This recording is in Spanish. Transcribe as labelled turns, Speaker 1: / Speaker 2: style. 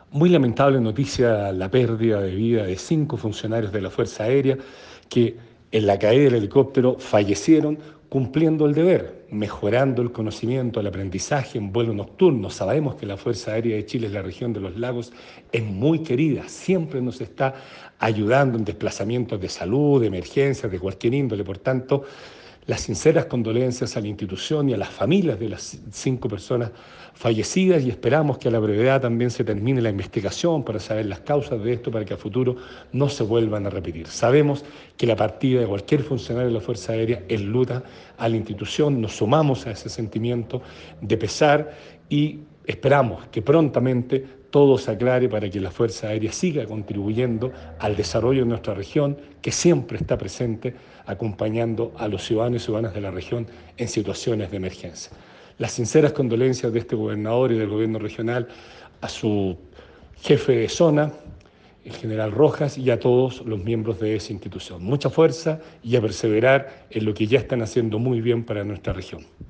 Speaker 1: Muy lamentable noticia la pérdida de vida de 5 funcionarios de la Fuerza Aérea que en la caída del helicóptero fallecieron cumpliendo el deber, mejorando el conocimiento, el aprendizaje en vuelo nocturno. Sabemos que la Fuerza Aérea de Chile en la región de los lagos es muy querida, siempre nos está ayudando en desplazamientos de salud, de emergencias, de cualquier índole. Por tanto, las sinceras condolencias a la institución y a las familias de las 5 personas fallecidas, y esperamos que a la brevedad también se termine la investigación para saber las causas de esto, para que a futuro no se vuelvan a repetir. Sabemos que la partida de cualquier funcionario de la Fuerza Aérea es luta a la institución, nos sumamos a ese sentimiento de pesar y esperamos que prontamente todo se aclare para que la Fuerza Aérea siga contribuyendo al desarrollo de nuestra región, que siempre está presente acompañando a los ciudadanos y ciudadanas de la región en situaciones de emergencia. Las sinceras condolencias de este gobernador y del gobierno regional a su jefe de zona, el general Rojas, y a todos los miembros de esa institución. Mucha fuerza y a perseverar en lo que ya están haciendo muy bien para nuestra región.